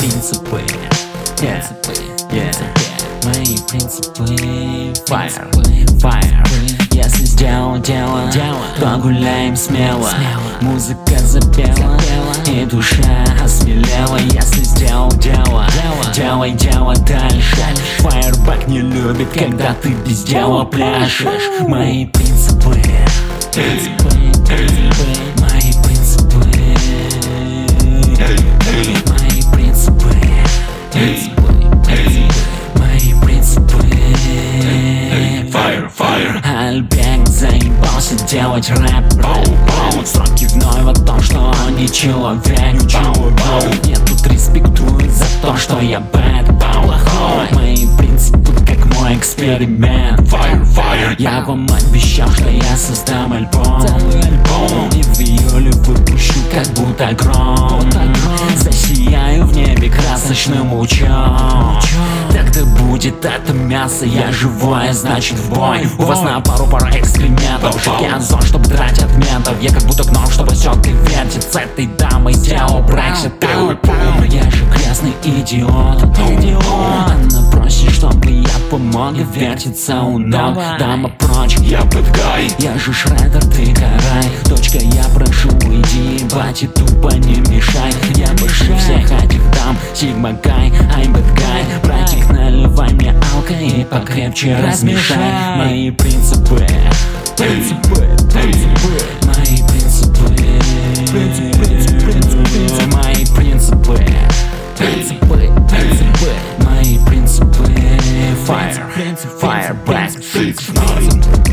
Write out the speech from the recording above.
принципы, мои принципы. Fire. Если сделал дело, то гуляем смело. Музыка запела, и душа осмелела. Если сделал дело, делай дело дальше. Fireback не любит, когда ты без дела пляшешь. Мои принципы, мои принципы, мои принципы. Альбек заебался делать рэп. Строки вновь о том, что он не человек. Я тут респектую за то, что я бэд, плохой. Мои принципы как мой эксперимент. Я вам обещал, что я создам альбом. И в июле выпущу как будто гром. Засияю в небе красочным лучом. Тогда будет это мясо. Я живое, значит в бой. У вас на пару пара экскрементов. Шокианзон, чтобы драть от ментов. Я как будто гном, чтобы сёк и вертит. С этой дамой сделал Брексит. Я же грязный идиот. Она просит, чтобы я помог. И вертится у ног. Дама прочь, я bad guy. Я же Шреддер, ты карай. Дочка, я прошу, уйди. Бати, тупо не мешай. Я больше всех этих дам. Сигма гай, I'm bad guy. Братик, наливай мне алко и покрепче размешай. Мои принципы, мои принципы, мои принципы, мои принципы. Fireback 6ix9ine.